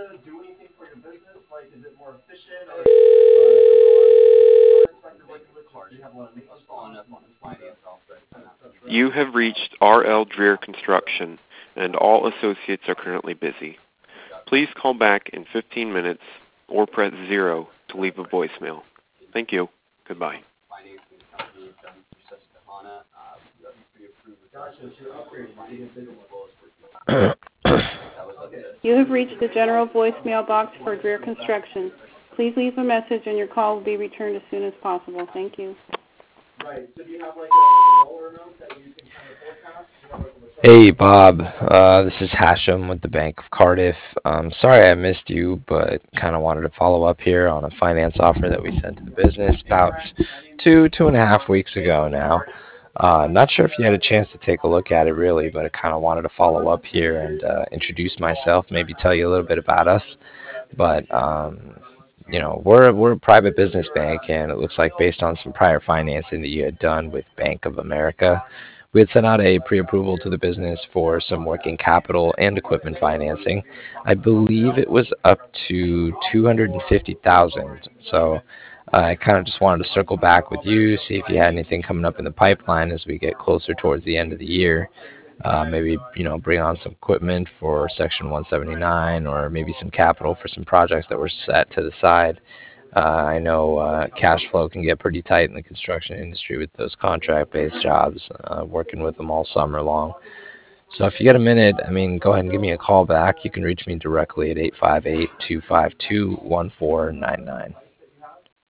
You have reached R.L. Dreer Construction, and all associates are currently busy. Please call back in 15 minutes or press 0 to leave a voicemail. Thank you. Goodbye. You have reached the general voicemail box for Dreer Construction. Please leave a message and your call will be returned as soon as possible. Thank you. Hey Bob, this is Hashem with the Bank of Cardiff. Sorry I missed you, but kind of wanted to follow up here on a finance offer that we sent to the business about 2.5 weeks ago now. Not sure if you had a chance to take a look at it really, but I kind of wanted to follow up here and introduce myself, maybe tell you a little bit about us. But we're a private business bank, and it looks like based on some prior financing that you had done with Bank of America, we had sent out a pre-approval to the business for some working capital and equipment financing. I believe it was up to 250,000. So I kind of just wanted to circle back with you, see if you had anything coming up in the pipeline as we get closer towards the end of the year. Maybe bring on some equipment for Section 179, or maybe some capital for some projects that were set to the side. I know cash flow can get pretty tight in the construction industry with those contract-based jobs, working with them all summer long. So if you get a minute, go ahead and give me a call back. You can reach me directly at 858-252-1499.